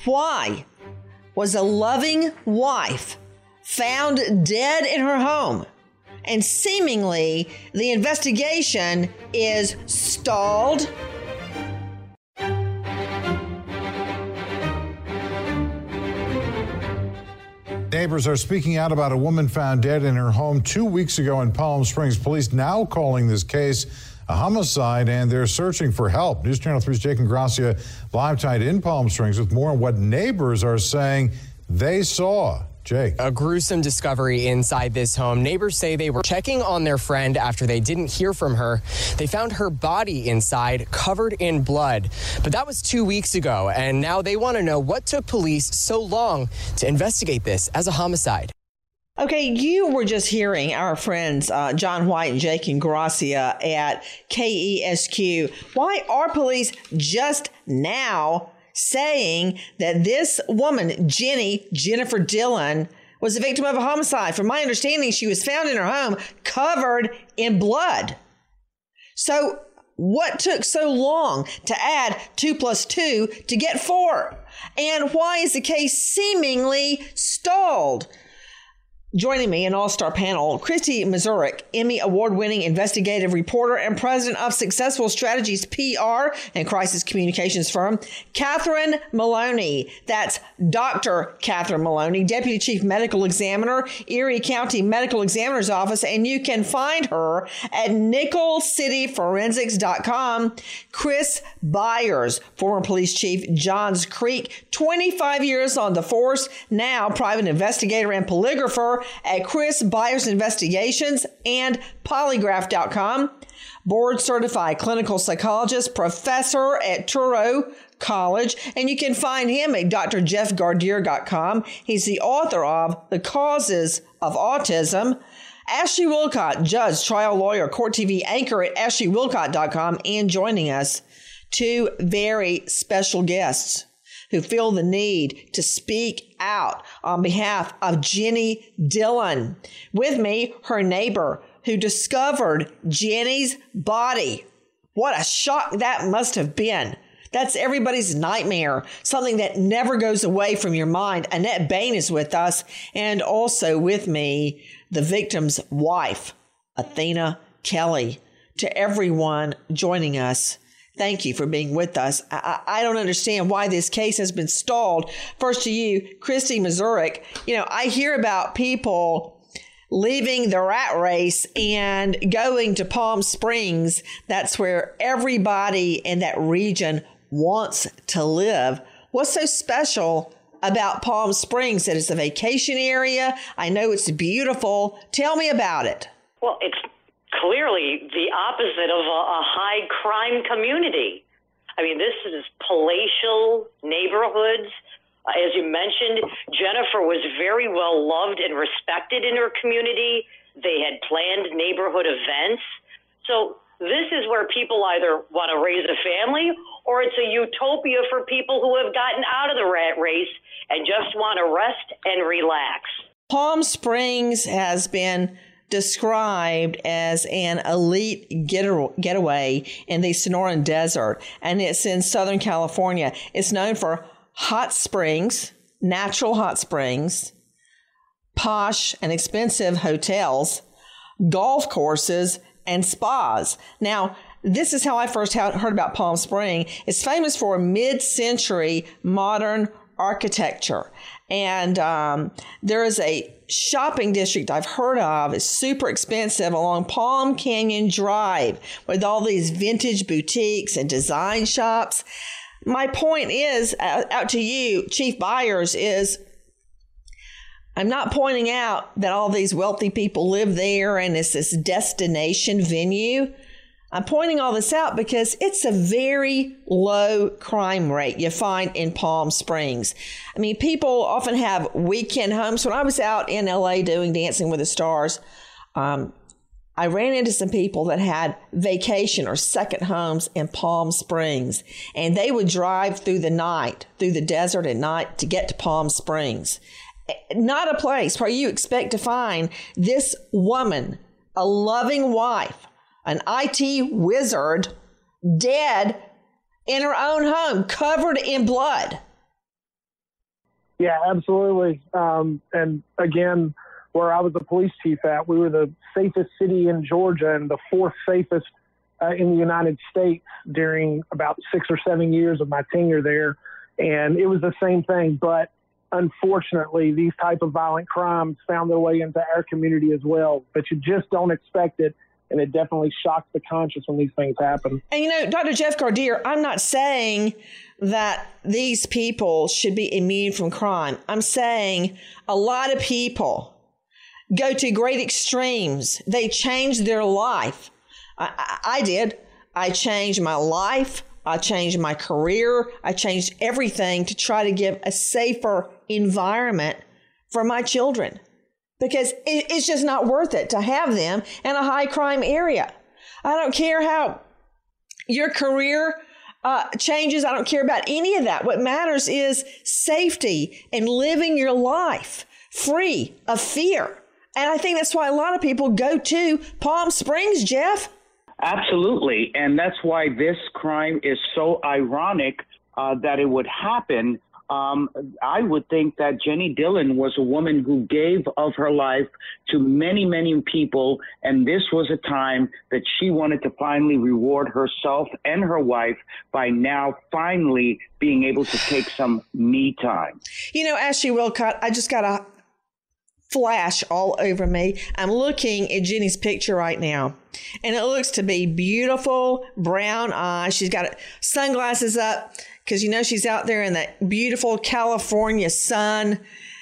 Why was a loving wife found dead in her home? And seemingly the investigation is stalled. Neighbors are speaking out about a woman found dead in her home 2 weeks ago in Palm Springs. Police now calling this case a homicide, and they're searching for help. News Channel 3's Jake Ingrassia live tied in Palm Springs with more on what neighbors are saying they saw. Jake. A gruesome discovery inside this home. Neighbors say they were checking on their friend after they didn't hear from her. They found her body inside, covered in blood. But that was 2 weeks ago, and now they want to know what took police so long to investigate this as a homicide. Okay, you were just hearing our friends John White and Jake Ingrassia at KESQ. Why are police just now saying that this woman, Jennifer Dillon, was a victim of a homicide? From my understanding, she was found in her home covered in blood. So what took so long to add 2 + 2 to get 4? And why is the case seemingly stalled? Joining me, an all-star panel, Christy Mazurek, Emmy award-winning investigative reporter and president of Successful Strategies PR and crisis communications firm, Catherine Maloney. That's Dr. Catherine Maloney, Deputy Chief Medical Examiner, Erie County Medical Examiner's Office, and you can find her at nickelcityforensics.com. Chris Byers, former police chief, Johns Creek, 25 years on the force, now private investigator and polygrapher at Chris Byers Investigations and polygraph.com. Board certified clinical psychologist, professor at Touro College, and you can find him at drjeffgardier.com. He's the author of The Causes of Autism. Ashley Wilcott, judge, trial lawyer, Court TV anchor at ashleywilcott.com, and joining us, two very special guests who feel the need to speak out on behalf of Jenny Dillon. With me, her neighbor who discovered Jenny's body. What a shock that must have been. That's everybody's nightmare, something that never goes away from your mind. Annette Bain is with us, and also with me, the victim's wife, Athena Kelly. To everyone joining us, thank you for being with us. I don't understand why this case has been stalled. First to you, Christy Mazurek. You know, I hear about people leaving the rat race and going to Palm Springs. That's where everybody in that region wants to live. What's so special about Palm Springs that it's a vacation area? I know it's beautiful. Tell me about it. Well, it's clearly the opposite of a high crime community. I mean, this is palatial neighborhoods. As you mentioned, Jennifer was very well loved and respected in her community. They had planned neighborhood events. So this is where people either want to raise a family or it's a utopia for people who have gotten out of the rat race and just want to rest and relax. Palm Springs has been described as an elite getaway in the Sonoran Desert, and it's in Southern California. It's known for hot springs, natural hot springs, posh and expensive hotels, golf courses, and spas. Now, this is how I first heard about Palm Springs. It's famous for mid-century modern architecture. And there is a shopping district I've heard of. It's super expensive along Palm Canyon Drive with all these vintage boutiques and design shops. My point is, out to you, Chief Byers, is I'm not pointing out that all these wealthy people live there and it's this destination venue. I'm pointing all this out because it's a very low crime rate you find in Palm Springs. I mean, people often have weekend homes. When I was out in LA doing Dancing with the Stars, I ran into some people that had vacation or second homes in Palm Springs, and they would drive through the night, through the desert at night to get to Palm Springs. Not a place where you expect to find this woman, a loving wife, an IT wizard, dead in her own home, covered in blood. Yeah, absolutely. And again, where I was the police chief at, we were the safest city in Georgia and the fourth safest in the United States during about 6 or 7 years of my tenure there. And it was the same thing. But unfortunately, these type of violent crimes found their way into our community as well. But you just don't expect it. And it definitely shocks the conscience when these things happen. And, Dr. Jeff Gardere, I'm not saying that these people should be immune from crime. I'm saying a lot of people go to great extremes. They change their life. I did. I changed my life. I changed my career. I changed everything to try to give a safer environment for my children, because it's just not worth it to have them in a high crime area. I don't care how your career changes. I don't care about any of that. What matters is safety and living your life free of fear. And I think that's why a lot of people go to Palm Springs, Jeff. Absolutely. And that's why this crime is so ironic that it would happen. I would think that Jenny Dillon was a woman who gave of her life to many, many people. And this was a time that she wanted to finally reward herself and her wife by now finally being able to take some me time. Ashley Wilcott, I just got a flash all over me. I'm looking at Jenny's picture right now, and it looks to be beautiful, brown eyes. She's got sunglasses up because she's out there in that beautiful California sun.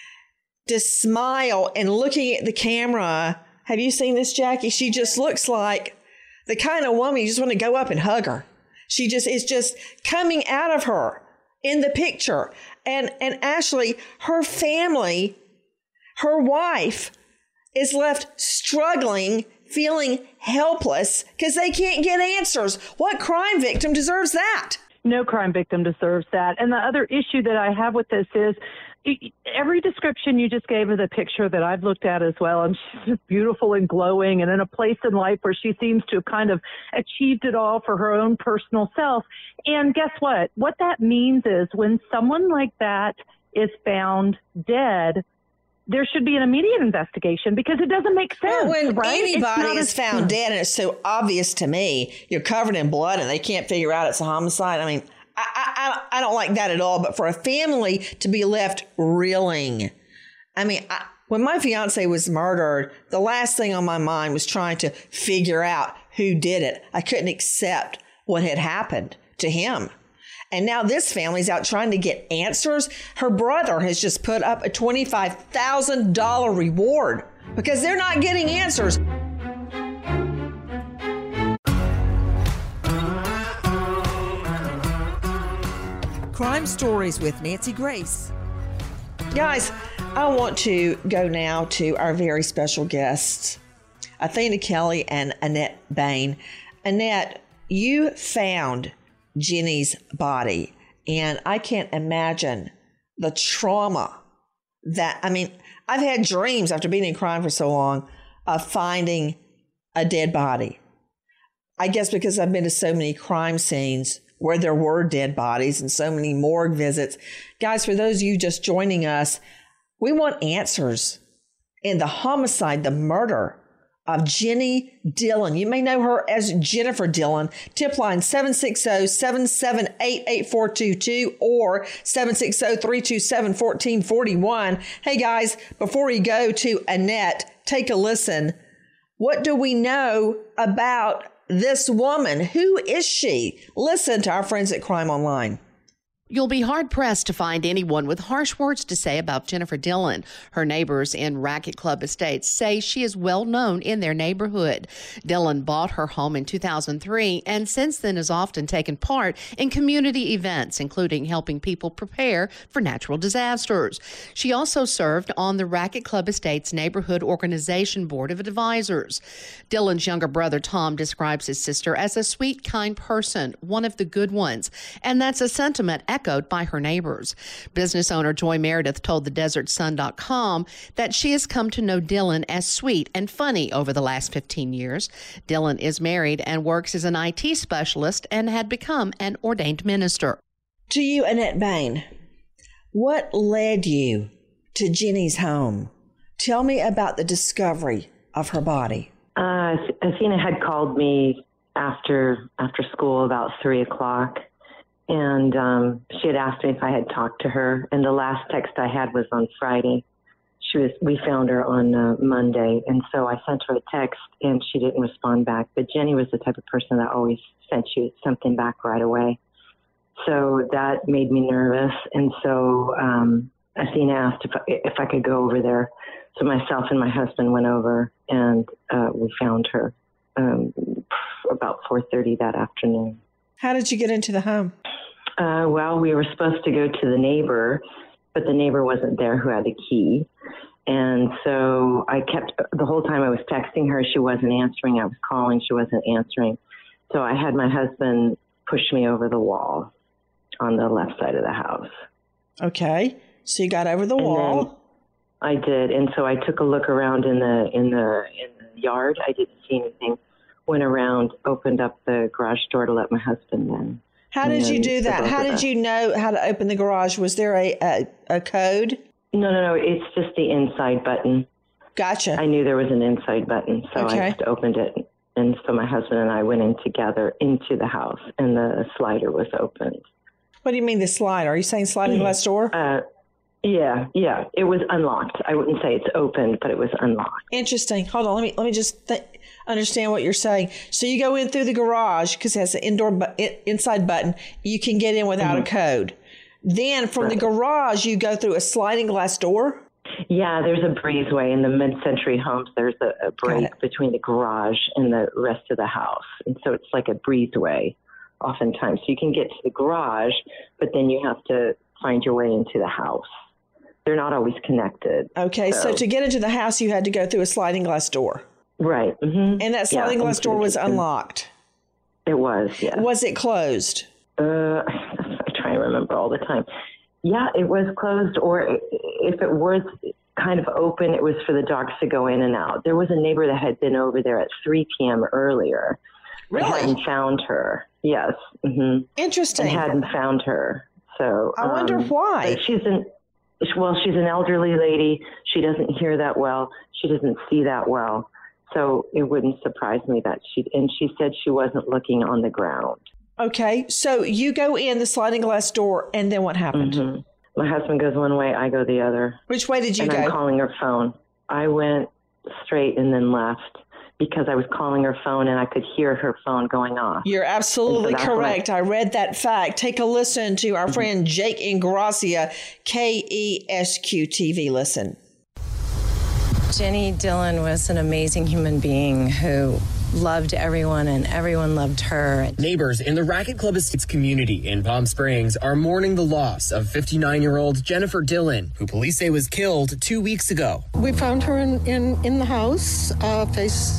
To smile and looking at the camera. Have you seen this, Jackie? She just looks like the kind of woman you just want to go up and hug her. It's just coming out of her in the picture. And Ashley, her family, her wife, is left struggling, feeling helpless because they can't get answers. What crime victim deserves that? No crime victim deserves that. And the other issue that I have with this is every description you just gave of the picture that I've looked at as well, and she's just beautiful and glowing and in a place in life where she seems to have kind of achieved it all for her own personal self. And guess what? What that means is when someone like that is found dead, there should be an immediate investigation because it doesn't make sense. Well, when right? anybody is found dead and it's so obvious to me, you're covered in blood and they can't figure out it's a homicide. I mean, I don't like that at all. But for a family to be left reeling, I mean, when my fiance was murdered, the last thing on my mind was trying to figure out who did it. I couldn't accept what had happened to him. And now this family's out trying to get answers. Her brother has just put up a $25,000 reward because they're not getting answers. Crime Stories with Nancy Grace. Guys, I want to go now to our very special guests, Athena Kelly and Annette Bain. Annette, you found Jenny's body, and I can't imagine the trauma that, I've had dreams after being in crime for so long of finding a dead body. I guess because I've been to so many crime scenes where there were dead bodies and so many morgue visits. Guys, for those of you just joining us, we want answers in the homicide, the murder of Jenny Dillon. You may know her as Jennifer Dillon. Tip line 760-778-8422 or 760-327-1441. Hey guys, before we go to Annette, take a listen. What do we know about this woman? Who is she? Listen to our friends at Crime Online. You'll be hard-pressed to find anyone with harsh words to say about Jennifer Dillon. Her neighbors in Racket Club Estates say she is well known in their neighborhood. Dillon bought her home in 2003 and since then has often taken part in community events, including helping people prepare for natural disasters. She also served on the Racket Club Estates Neighborhood Organization Board of Advisors. Dillon's younger brother, Tom, describes his sister as a sweet, kind person, one of the good ones, and that's a sentiment echoed by her neighbors. Business owner Joy Meredith told thedesertsun.com that she has come to know Dillon as sweet and funny over the last 15 years. Dillon is married and works as an IT specialist and had become an ordained minister. To you, Annette Bain, What led you to Jenny's home? Tell me about the discovery of her body. Athena had called me after school about 3:00, and she had asked me if I had talked to her. And the last text I had was on Friday. We found her on Monday, and so I sent her a text, and she didn't respond back. But Jenny was the type of person that always sent you something back right away. So that made me nervous, and so Athena asked if I could go over there. So myself and my husband went over, and we found her about 4:30 that afternoon. How did you get into the home? Well, we were supposed to go to the neighbor, but the neighbor wasn't there who had the key. And so the whole time I was texting her, she wasn't answering. I was calling, she wasn't answering. So I had my husband push me over the wall on the left side of the house. Okay. So you got over the wall. I did. And so I took a look around in the yard. I didn't see anything. Went around, opened up the garage door to let my husband in. How did you do that? How did you know how to open the garage? Was there a code? No. It's just the inside button. Gotcha. I knew there was an inside button, so I just opened it. And so my husband and I went in together into the house, and the slider was opened. What do you mean the slider? Are you saying sliding glass door? Yeah. It was unlocked. I wouldn't say it's open, but it was unlocked. Interesting. Hold on. Let me just understand what you're saying. So you go in through the garage because it has an inside button. You can get in without a code. Then from the garage, you go through a sliding glass door? Yeah, there's a breezeway in the mid-century homes. There's a break between the garage and the rest of the house. And so it's like a breezeway oftentimes. So you can get to the garage, but then you have to find your way into the house. They're not always connected. Okay, so to get into the house, you had to go through a sliding glass door. Right. Mm-hmm. And that sliding glass door was unlocked? It was, yeah. Was it closed? I try and remember all the time. Yeah, it was closed, or if it was kind of open, it was for the dogs to go in and out. There was a neighbor that had been over there at 3 p.m. earlier. Really? And hadn't found her. Yes. Mm-hmm. Interesting. And hadn't found her. So I wonder why. She's an elderly lady. She doesn't hear that well. She doesn't see that well. So it wouldn't surprise me that she said she wasn't looking on the ground. Okay. So you go in the sliding glass door, and then what happened? Mm-hmm. My husband goes one way, I go the other. Which way did you go? I'm calling her phone. I went straight and then left because I was calling her phone and I could hear her phone going off. You're absolutely correct. I read that fact. Take a listen to our friend Jake Ingrassia, KESQ TV. Listen. Jenny Dillon was an amazing human being who loved everyone and everyone loved her. Neighbors in the Racket Club Estates community in Palm Springs are mourning the loss of 59-year-old Jennifer Dillon, who police say was killed 2 weeks ago. We found her in the house, face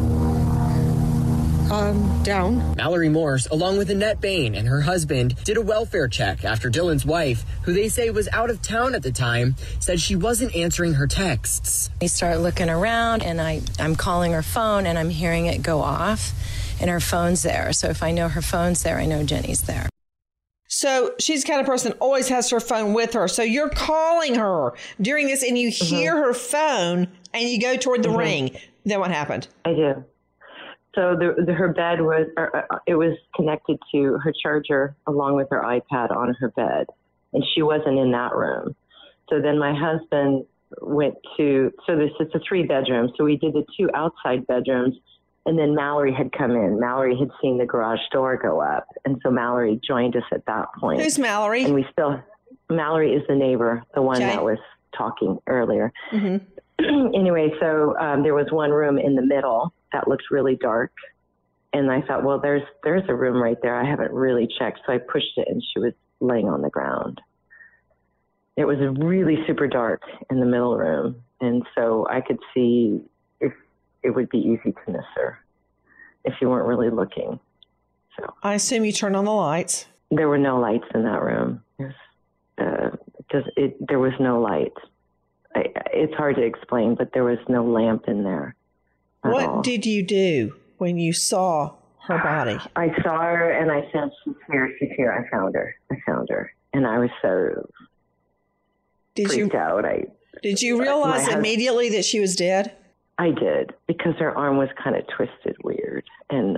down. Mallory Morse, along with Annette Bain and her husband, did a welfare check after Dillon's wife, who they say was out of town at the time, said she wasn't answering her texts. We start looking around, and I'm calling her phone, and I'm hearing it go off, and her phone's there. So if I know her phone's there, I know Jenny's there. So she's the kind of person that always has her phone with her. So you're calling her during this, and you hear her phone, and you go toward the ring. Then what happened? I do. So her bed was, it was connected to her charger along with her iPad on her bed, and she wasn't in that room. So then my husband went to, it's a 3-bedroom. So we did the 2 outside bedrooms, and then Mallory had come in. Mallory had seen the garage door go up, and so Mallory joined us at that point. Who's Mallory? And Mallory is the neighbor, the one that was talking earlier. Mm-hmm. Anyway, so there was one room in the middle that looked really dark. And I thought, well, there's a room right there. I haven't really checked. So I pushed it, and she was laying on the ground. It was really super dark in the middle room. And so I could see if it would be easy to miss her if you weren't really looking. So I assume you turned on the lights. There were no lights in that room. There was no light. It's hard to explain, but there was no lamp in there. What did you do when you saw her body? I saw her, and I said, she's here. I found her. And I was so freaked out. Did you realize immediately that she was dead? I did, because her arm was kind of twisted weird. And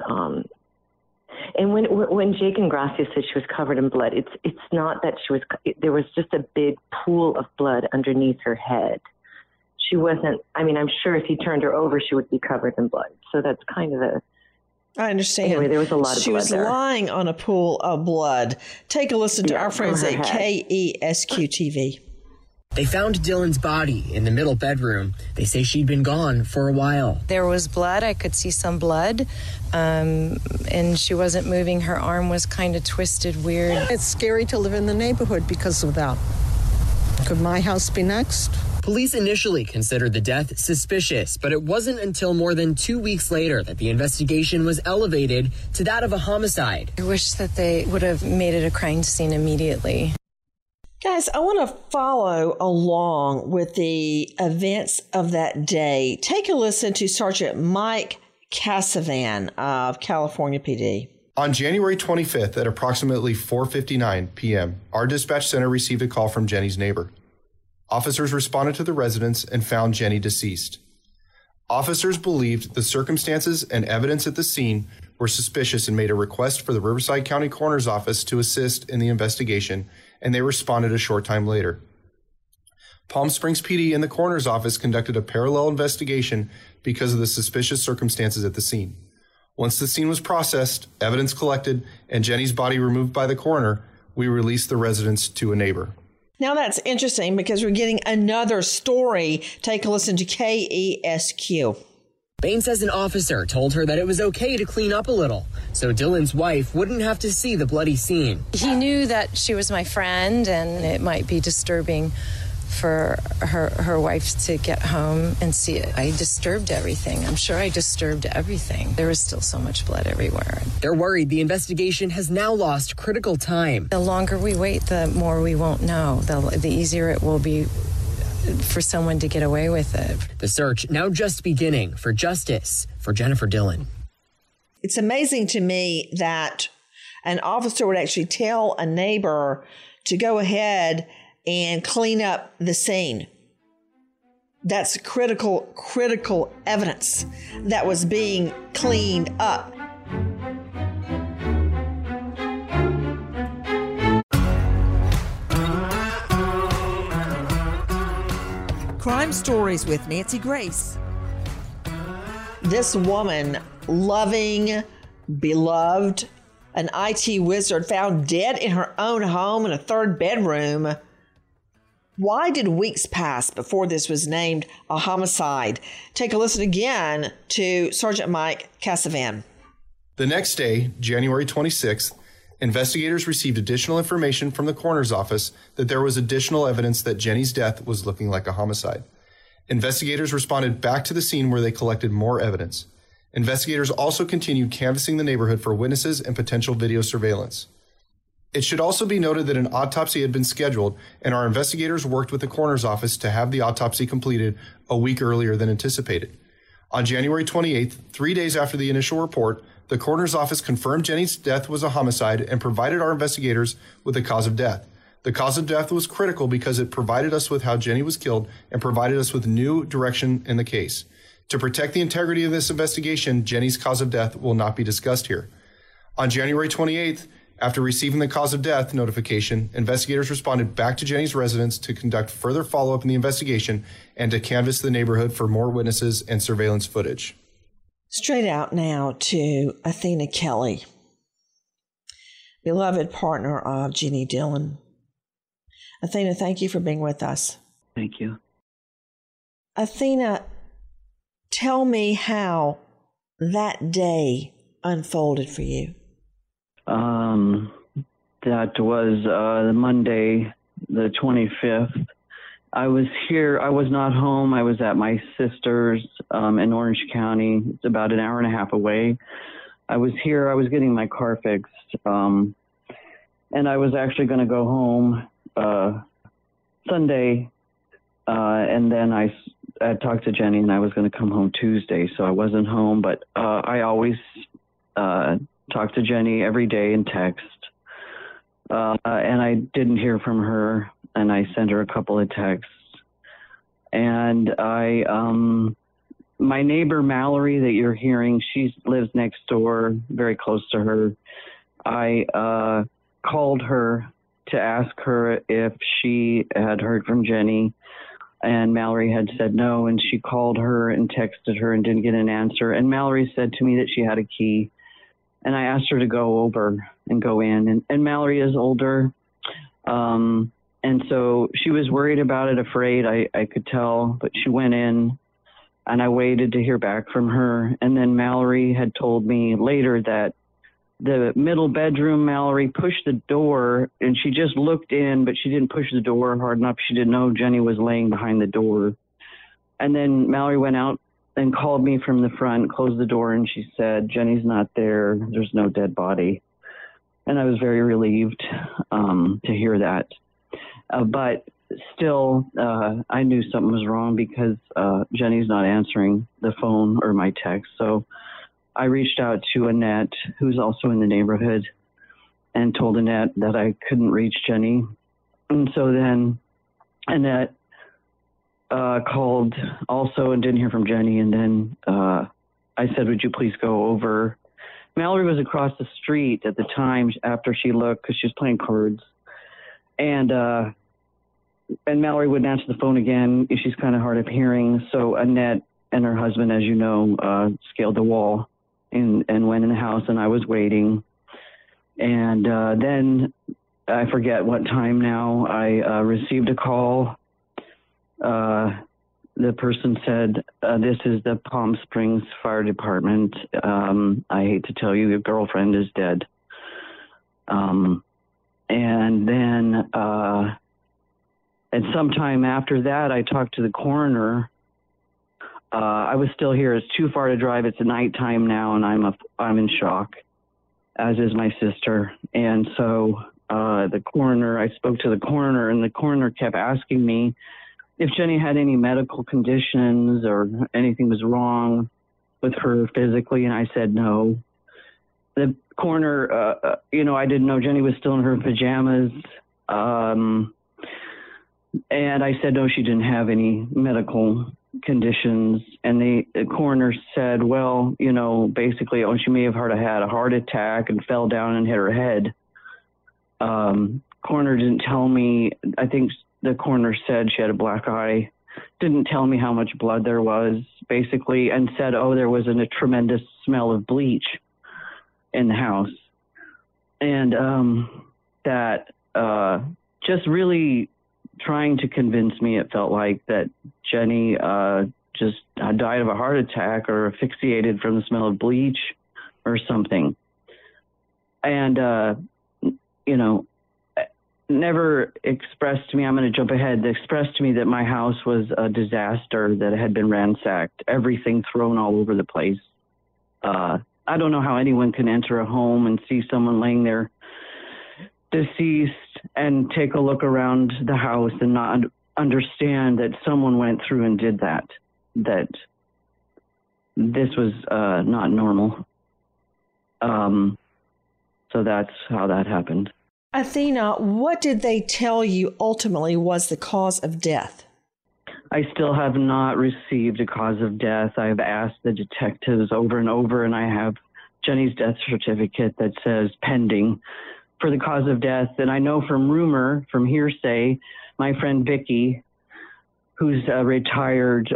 when Jake and Gracia said she was covered in blood, it's not that there was just a big pool of blood underneath her head. She wasn't, I'm sure if he turned her over, she would be covered in blood. So that's kind of I understand. Anyway, there was a lot of blood. She was lying on a pool of blood. Take a listen to our friends at KESQ TV. They found Dylan's body in the middle bedroom. They say she'd been gone for a while. There was blood. I could see some blood. And she wasn't moving. Her arm was kind of twisted weird. It's scary to live in the neighborhood because of that. Could my house be next? Police initially considered the death suspicious, but it wasn't until more than 2 weeks later that the investigation was elevated to that of a homicide. I wish that they would have made it a crime scene immediately. Guys, I want to follow along with the events of that day. Take a listen to Sergeant Mike Cassavan of California PD. On January 25th at approximately 4:59 p.m., our dispatch center received a call from Jenny's neighbor. Officers responded to the residence and found Jenny deceased. Officers believed the circumstances and evidence at the scene were suspicious and made a request for the Riverside County Coroner's Office to assist in the investigation, and they responded a short time later. Palm Springs PD and the Coroner's Office conducted a parallel investigation because of the suspicious circumstances at the scene. Once the scene was processed, evidence collected, and Jenny's body removed by the coroner, we released the residence to a neighbor. Now that's interesting because we're getting another story. Take a listen to KESQ. Bain says an officer told her that it was okay to clean up a little, so Dylan's wife wouldn't have to see the bloody scene. He knew that she was my friend, and it might be disturbing for her wife to get home and see it. I disturbed everything. I'm sure I disturbed everything. There was still so much blood everywhere. They're worried the investigation has now lost critical time. The longer we wait, the more we won't know. The easier it will be for someone to get away with it. The search now just beginning for justice for Jennifer Dillon. It's amazing to me that an officer would actually tell a neighbor to go ahead and clean up the scene. That's critical evidence that was being cleaned up. Crime Stories with Nancy Grace. This woman, loving, beloved, an IT wizard, found dead in her own home in a third bedroom. Why did weeks pass before this was named a homicide? Take a listen again to Sergeant Mike Cassavan. The next day, January 26th, investigators received additional information from the coroner's office that there was additional evidence that Jenny's death was looking like a homicide. Investigators responded back to the scene where they collected more evidence. Investigators also continued canvassing the neighborhood for witnesses and potential video surveillance. It should also be noted that an autopsy had been scheduled, and our investigators worked with the coroner's office to have the autopsy completed a week earlier than anticipated. On January 28th, 3 days after the initial report, the coroner's office confirmed Jenny's death was a homicide and provided our investigators with the cause of death. The cause of death was critical because it provided us with how Jenny was killed and provided us with new direction in the case. To protect the integrity of this investigation, Jenny's cause of death will not be discussed here. On January 28th, after receiving the cause of death notification, investigators responded back to Jenny's residence to conduct further follow-up in the investigation and to canvass the neighborhood for more witnesses and surveillance footage. Straight out now to Athena Kelly, beloved partner of Jenny Dillon. Athena, thank you for being with us. Thank you. Athena, tell me how that day unfolded for you. That was Monday, the 25th. I was here. I was not home. I was at my sister's in Orange County. It's about an hour and a half away. I was here. I was getting my car fixed. And I was actually going to go home Sunday. And then I talked to Jenny, and I was going to come home Tuesday. So I wasn't home. But I always talk to Jenny every day in text. And I didn't hear from her and I sent her a couple of texts. And my neighbor Mallory that you're hearing, she lives next door, very close to her. I called her to ask her if she had heard from Jenny, and Mallory had said no, and she called her and texted her and didn't get an answer. And Mallory said to me that she had a key, and I asked her to go over and go in. And Mallory is older, and so she was worried about it, afraid, I could tell, but she went in, and I waited to hear back from her. And then Mallory had told me later that the middle bedroom, Mallory pushed the door, and she just looked in, but she didn't push the door hard enough. She didn't know Jenny was laying behind the door. And then Mallory went out and called me from the front, closed the door, and she said, Jenny's not there. There's no dead body. And I was very relieved to hear that. But still, I knew something was wrong because Jenny's not answering the phone or my text. So I reached out to Annette, who's also in the neighborhood, and told Annette that I couldn't reach Jenny. And so then Annette called also and didn't hear from Jenny. And then I said, would you please go over? Mallory was across the street at the time after she looked because she was playing cards. And Mallory wouldn't answer the phone again. She's kind of hard of hearing. So Annette and her husband, as you know, scaled the wall and went in the house, and I was waiting. And then I forget what time now, I received a call. The person said, this is the Palm Springs Fire Department. I hate to tell you, your girlfriend is dead. And then and sometime after that, I talked to the coroner. I was still here. It's too far to drive. It's nighttime now, and I'm in shock, as is my sister. And so the coroner, I spoke to the coroner, and the coroner kept asking me if Jenny had any medical conditions or anything was wrong with her physically, and I said no. The coroner, I didn't know Jenny was still in her pajamas. And I said, no, she didn't have any medical conditions. And the coroner said, well, basically, she may have had a heart attack and fell down and hit her head. Coroner didn't tell me. I think the coroner said she had a black eye. Didn't tell me how much blood there was, basically, and said, there was a tremendous smell of bleach in the house. And that just really trying to convince me, it felt like, that Jenny just died of a heart attack or asphyxiated from the smell of bleach or something. And, never expressed to me, I'm going to jump ahead, expressed to me that my house was a disaster, that it had been ransacked, everything thrown all over the place. I don't know how anyone can enter a home and see someone laying there deceased and take a look around the house and not understand that someone went through and did that this was not normal. So that's how that happened. Athena, what did they tell you ultimately was the cause of death? I still have not received a cause of death. I've asked the detectives over and over, and I have Jenny's death certificate that says pending for the cause of death. And I know from hearsay, my friend Vicky, who's a retired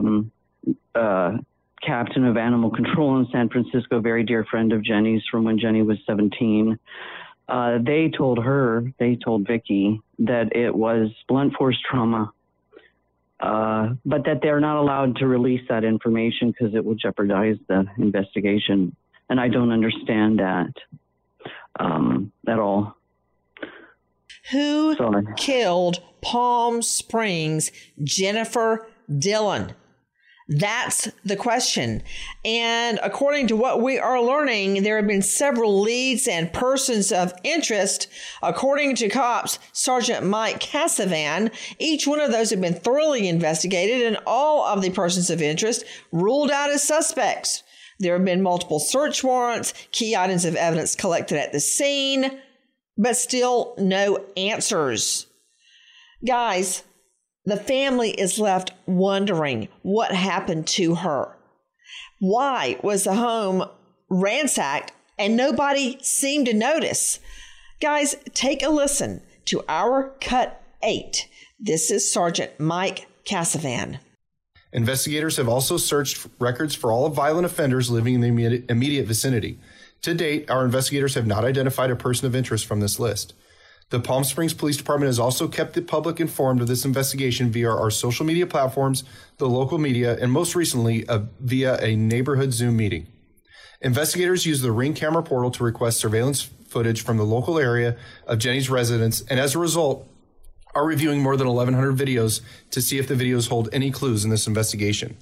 captain of animal control in San Francisco, very dear friend of Jenny's from when Jenny was 17, they told Vicky that it was blunt force trauma, but that they're not allowed to release that information because it will jeopardize the investigation. And I don't understand that at all. Who killed Palm Springs Jennifer Dillon? That's the question. And according to what we are learning, there have been several leads and persons of interest. According to cops, Sergeant Mike Cassavan, each one of those have been thoroughly investigated and all of the persons of interest ruled out as suspects. There have been multiple search warrants, key items of evidence collected at the scene, but still no answers. Guys, the family is left wondering what happened to her. Why was the home ransacked and nobody seemed to notice? Guys, take a listen to our Cut 8. This is Sergeant Mike Cassavan. Investigators have also searched records for all violent offenders living in the immediate vicinity. To date, our investigators have not identified a person of interest from this list. The Palm Springs Police Department has also kept the public informed of this investigation via our social media platforms, the local media, and most recently via a neighborhood Zoom meeting. Investigators used the Ring camera portal to request surveillance footage from the local area of Jenny's residence, and as a result, are reviewing more than 1,100 videos to see if the videos hold any clues in this investigation.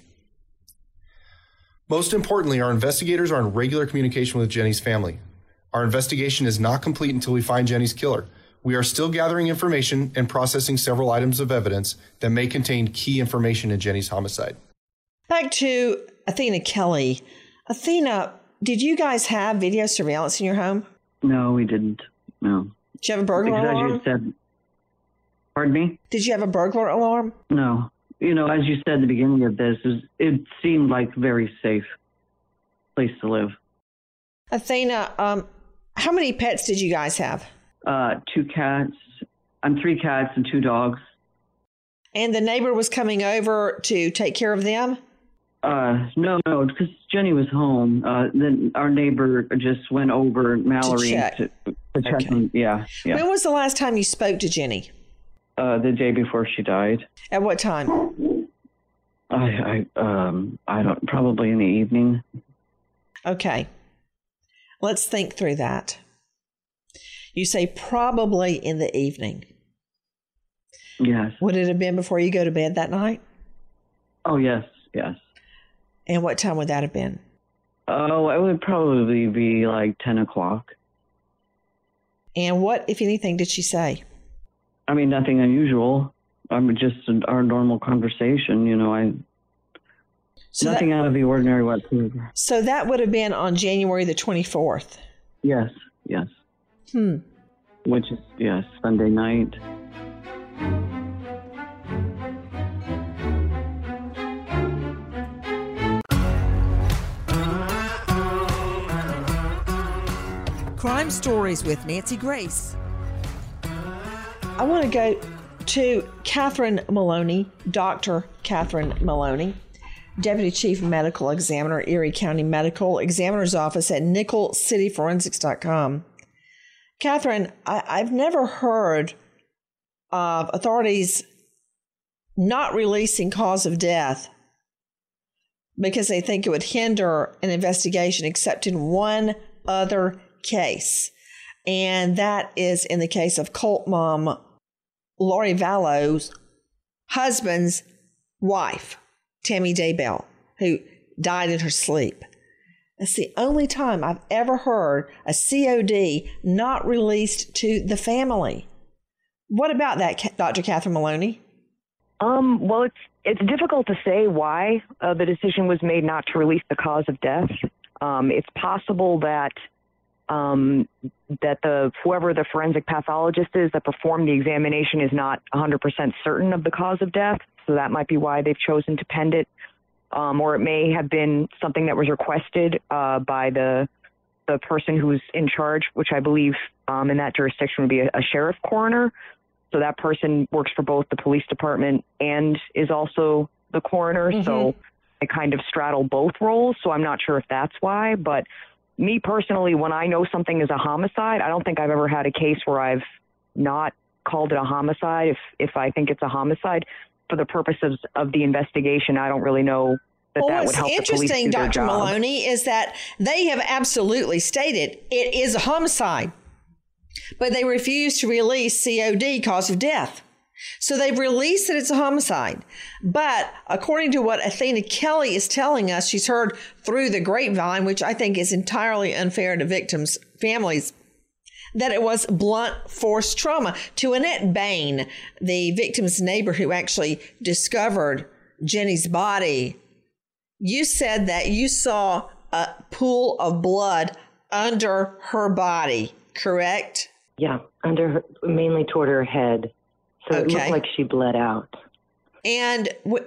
Most importantly, our investigators are in regular communication with Jenny's family. Our investigation is not complete until we find Jenny's killer. We are still gathering information and processing several items of evidence that may contain key information in Jenny's homicide. Back to Athena Kelly. Athena, did you guys have video surveillance in your home? No, we didn't. No. Did you have a burglar alarm? As you said, pardon me? Did you have a burglar alarm? No. You know, as you said at the beginning of this, it seemed like a very safe place to live. Athena, how many pets did you guys have? 2 cats. 3 cats and 2 dogs. And the neighbor was coming over to take care of them? No, because Jenny was home. Then our neighbor just went over, Mallory, to check. Okay. Yeah. When was the last time you spoke to Jenny? The day before she died. At what time? I don't, probably in the evening. Okay. Let's think through that. You say probably in the evening. Yes. Would it have been before you go to bed that night? Oh, yes. And what time would that have been? Oh, it would probably be like 10 o'clock. And what, if anything, did she say? I mean, nothing unusual. Just our normal conversation, you know. Nothing out of the ordinary whatsoever. So that would have been on January the 24th? Yes. Which is, Sunday night. Crime Stories with Nancy Grace. I want to go to Catherine Maloney, Dr. Catherine Maloney, Deputy Chief Medical Examiner, Erie County Medical Examiner's Office at NickelCityForensics.com. Catherine, I've never heard of authorities not releasing cause of death because they think it would hinder an investigation, except in one other case. And that is in the case of cult mom Lori Vallow's husband's wife, Tammy Daybell, who died in her sleep. That's the only time I've ever heard a COD not released to the family. What about that, Dr. Catherine Maloney? Well, it's difficult to say why the decision was made not to release the cause of death. It's possible that whoever the forensic pathologist is that performed the examination is not 100% certain of the cause of death, so that might be why they've chosen to pend it. Or it may have been something that was requested by the person who's in charge, which I believe in that jurisdiction would be a sheriff coroner. So that person works for both the police department and is also the coroner. Mm-hmm. So they kind of straddle both roles. So I'm not sure if that's why. But me personally, when I know something is a homicide, I don't think I've ever had a case where I've not called it a homicide if I think it's a homicide. For the purposes of the investigation, I don't really know that that would help the police do their job. What's interesting, Dr. Maloney, is that they have absolutely stated it is a homicide, but they refuse to release COD, cause of death. So they've released that it's a homicide. But according to what Athena Kelly is telling us, she's heard through the grapevine, which I think is entirely unfair to victims' families, that it was blunt force trauma. To Annette Bain, the victim's neighbor who actually discovered Jenny's body, you said that you saw a pool of blood under her body, correct? Yeah, under her, mainly toward her head. So it looked like she bled out. And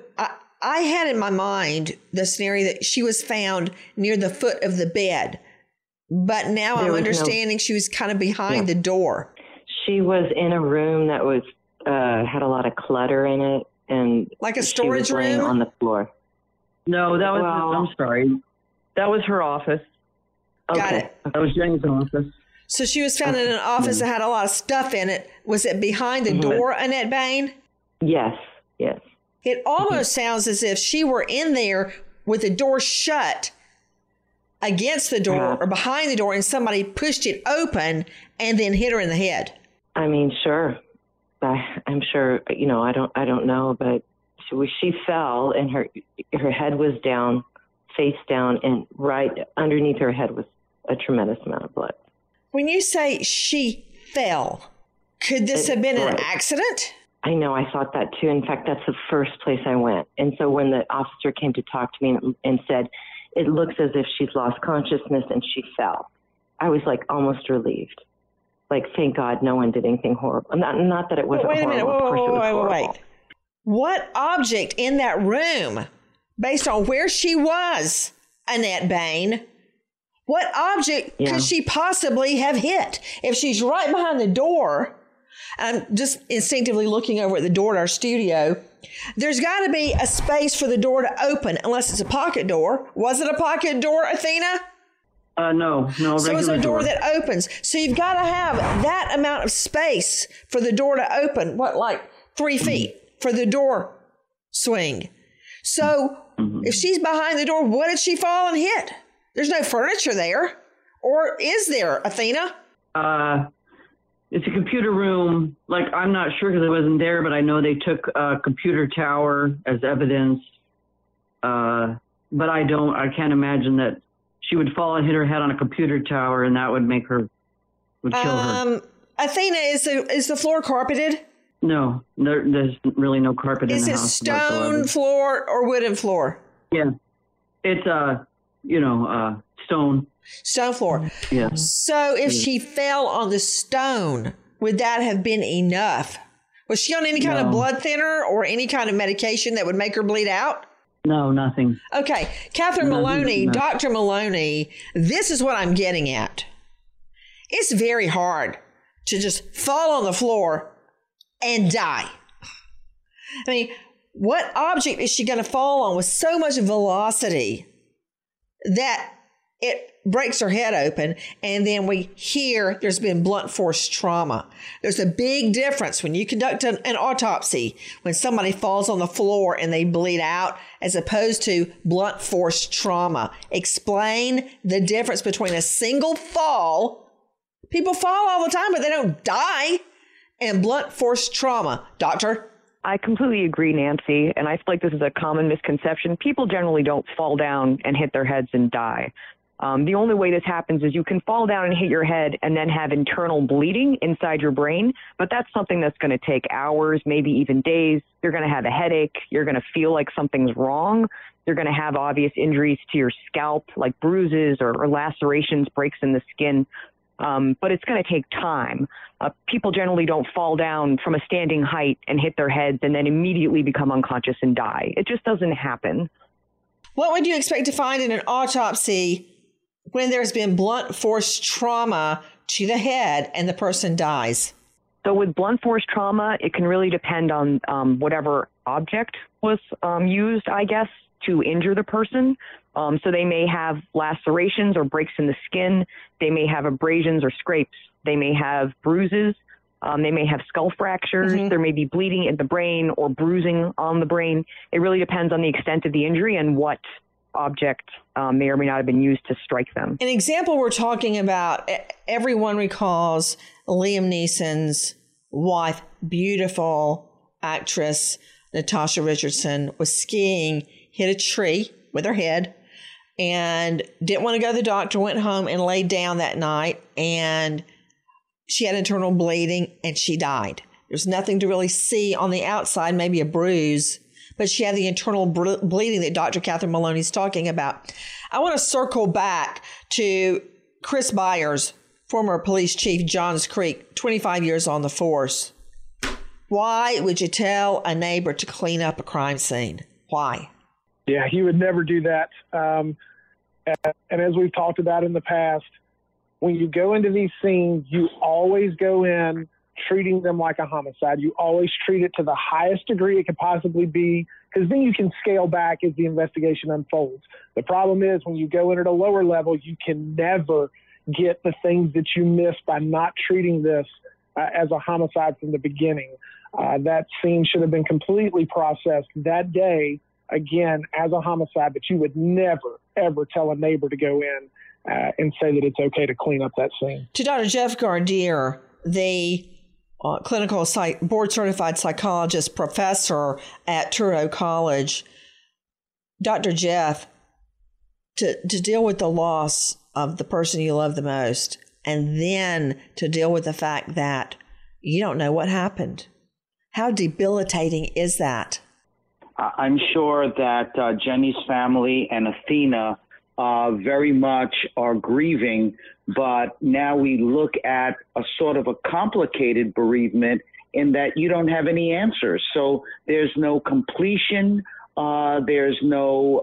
I had in my mind the scenario that she was found near the foot of the bed. But now I'm understanding she was kind of behind the door. She was in a room that was had a lot of clutter in it, and like a storage she was laying room on the floor. No, that was. I'm sorry. That was her office. Got it. That was Jenny's office. So she was found in an office that had a lot of stuff in it. Was it behind the door, Annette Bain? Yes. Yes. It almost sounds as if she were in there with the door shut against the door or behind the door, and somebody pushed it open and then hit her in the head. I mean, sure. I'm sure. You know, I don't know, but she fell, and her head was down, face down, and right underneath her head was a tremendous amount of blood. When you say she fell, could this have been an accident? I know. I thought that too. In fact, that's the first place I went. And so when the officer came to talk to me and said, it looks as if she's lost consciousness and she fell, I was like almost relieved. Like, thank God no one did anything horrible. Not that it wasn't horrible. Wait a minute. Of course it was horrible. Wait. What object in that room, based on where she was, Annette Bain, what object could she possibly have hit? If she's right behind the door, I'm just instinctively looking over at the door to our studio, there's got to be a space for the door to open, unless it's a pocket door. Was it a pocket door, Athena? No. So it's a door that opens. So you've got to have that amount of space for the door to open. What, like 3 feet for the door swing? So if she's behind the door, what did she fall and hit? There's no furniture there. Or is there, Athena? It's a computer room. Like, I'm not sure because I wasn't there, but I know they took a computer tower as evidence. But I can't imagine that she would fall and hit her head on a computer tower and that would kill her. Athena, is the floor carpeted? No, there's really no carpet in the house. Is it stone floor or wooden floor? Yeah, it's stone. Stone floor. Yeah. So if she fell on the stone, would that have been enough? Was she on any kind of blood thinner or any kind of medication that would make her bleed out? No, nothing. Okay. Catherine Maloney, Dr. Maloney, this is what I'm getting at. It's very hard to just fall on the floor and die. I mean, what object is she going to fall on with so much velocity that it breaks her head open, and then we hear there's been blunt force trauma? There's a big difference when you conduct an autopsy when somebody falls on the floor and they bleed out, as opposed to blunt force trauma. Explain the difference between a single fall. People fall all the time, but they don't die. And blunt force trauma. Doctor? I completely agree, Nancy, and I feel like this is a common misconception. People generally don't fall down and hit their heads and die. The only way this happens is you can fall down and hit your head and then have internal bleeding inside your brain, but that's something that's going to take hours, maybe even days. You're going to have a headache. You're going to feel like something's wrong. You're going to have obvious injuries to your scalp, like bruises or lacerations, breaks in the skin. But it's going to take time. People generally don't fall down from a standing height and hit their heads and then immediately become unconscious and die. It just doesn't happen. What would you expect to find in an autopsy when there's been blunt force trauma to the head and the person dies? So with blunt force trauma, it can really depend on whatever object was used, I guess, to injure the person. So they may have lacerations or breaks in the skin. They may have abrasions or scrapes. They may have bruises. They may have skull fractures. There may be bleeding in the brain or bruising on the brain. It really depends on the extent of the injury and what object may or may not have been used to strike them. An example we're talking about, everyone recalls Liam Neeson's wife, beautiful actress Natasha Richardson, was skiing, hit a tree with her head, and didn't want to go to the doctor, went home and laid down that night, and she had internal bleeding and she died. There's nothing to really see on the outside, maybe a bruise, but she had the internal bleeding that Dr. Catherine Maloney is talking about. I want to circle back to Chris Byers, former police chief, Johns Creek, 25 years on the force. Why would you tell a neighbor to clean up a crime scene? Why? Yeah, he would never do that. And as we've talked about in the past, when you go into these scenes, you always go in treating them like a homicide. You always treat it to the highest degree it could possibly be, because then you can scale back as the investigation unfolds. The problem is when you go in at a lower level, you can never get the things that you miss by not treating this as a homicide from the beginning. That scene should have been completely processed that day, again, as a homicide, but you would never, ever tell a neighbor to go in and say that it's okay to clean up that scene. To Dr. Jeff Gardere, the clinical board-certified psychologist professor at Touro College, Dr. Jeff, to deal with the loss of the person you love the most, and then to deal with the fact that you don't know what happened. How debilitating is that? I'm sure that Jenny's family and Athena very much are grieving, but now we look at a sort of a complicated bereavement in that you don't have any answers. So there's no completion. There's no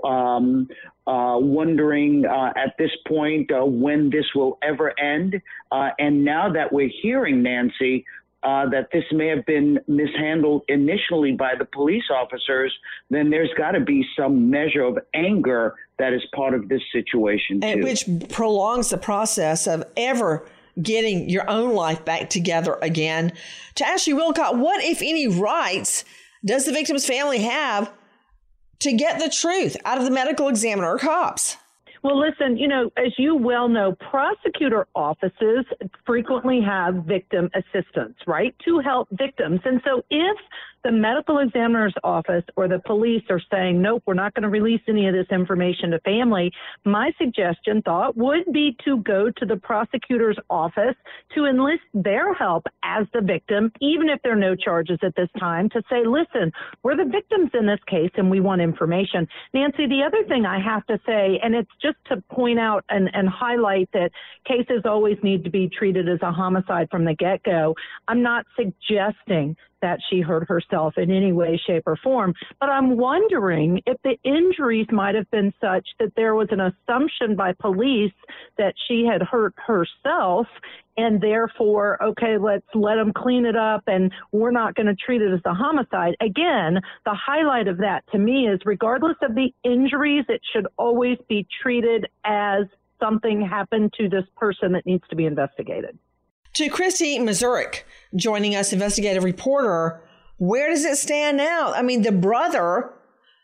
wondering at this point when this will ever end. And now that we're hearing, Nancy, that this may have been mishandled initially by the police officers, then there's got to be some measure of anger that is part of this situation, too. Which prolongs the process of ever getting your own life back together again. To Ashley Wilcott, what, if any, rights does the victim's family have to get the truth out of the medical examiner or cops? Well, listen, as you well know, prosecutor offices frequently have victim assistants, right, to help victims. And so if the medical examiner's office or the police are saying, nope, we're not going to release any of this information to family, my thought would be to go to the prosecutor's office to enlist their help as the victim, even if there are no charges at this time, to say, listen, we're the victims in this case and we want information. Nancy, the other thing I have to say, and it's just to point out and highlight that cases always need to be treated as a homicide from the get-go. I'm not suggesting that she hurt herself in any way, shape, or form. But I'm wondering if the injuries might have been such that there was an assumption by police that she had hurt herself, and therefore, okay, let's let them clean it up, and we're not going to treat it as a homicide. Again, the highlight of that to me is regardless of the injuries, it should always be treated as something happened to this person that needs to be investigated. To Christy Mazurek, joining us, investigative reporter, where does it stand now? I mean, the brother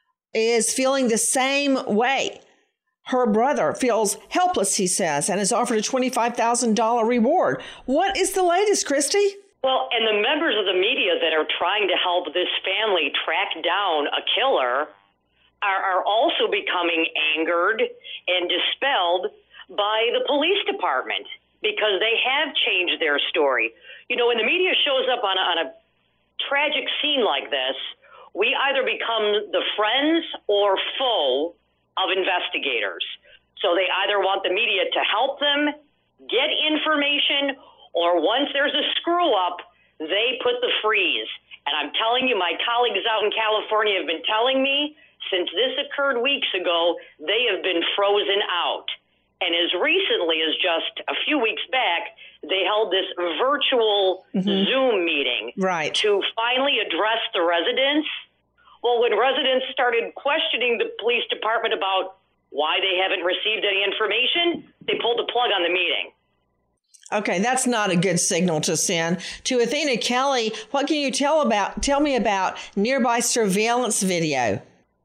is feeling the same way. Her brother feels helpless, he says, and has offered a $25,000 reward. What is the latest, Christy? Well, and the members of the media that are trying to help this family track down a killer are also becoming angered and dispelled by the police department, because they have changed their story. When the media shows up on a tragic scene like this, we either become the friends or foe of investigators. So they either want the media to help them get information, or once there's a screw up, they put the freeze. And I'm telling you, my colleagues out in California have been telling me since this occurred weeks ago, they have been frozen out. And as recently as just a few weeks back, they held this virtual Zoom meeting to finally address the residents. Well, when residents started questioning the police department about why they haven't received any information, they pulled the plug on the meeting. Okay, that's not a good signal to send. To Athena Kelly, what can you tell me about nearby surveillance video?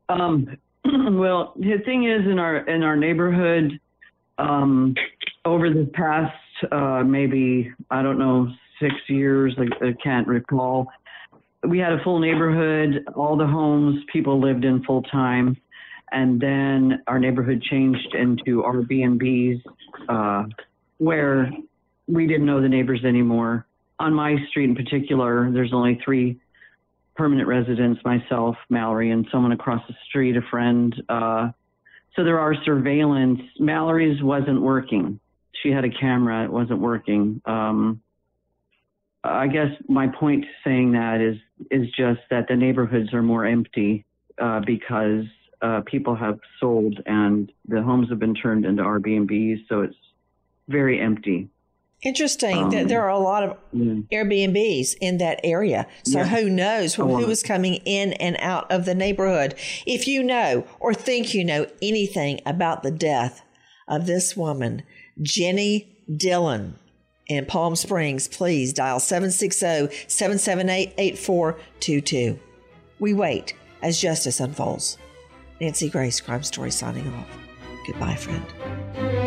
Well, the thing is, in our neighborhood, over the past maybe, 6 years, I can't recall, we had a full neighborhood, all the homes people lived in full time, and then our neighborhood changed into Airbnbs, where we didn't know the neighbors anymore. On my street in particular, there's only 3 permanent residents, myself, Mallory, and someone across the street, a friend. So there are surveillance. Mallory's wasn't working. She had a camera. It wasn't working. I guess my point to saying that is just that the neighborhoods are more empty because people have sold and the homes have been turned into Airbnbs, so it's very empty. Interesting that there are a lot of Airbnbs in that area. So who knows who is coming in and out of the neighborhood. If you know or think you know anything about the death of this woman, Jenny Dillon, in Palm Springs, please dial 760-778-8422. We wait as justice unfolds. Nancy Grace, Crime Story, signing off. Goodbye, friend.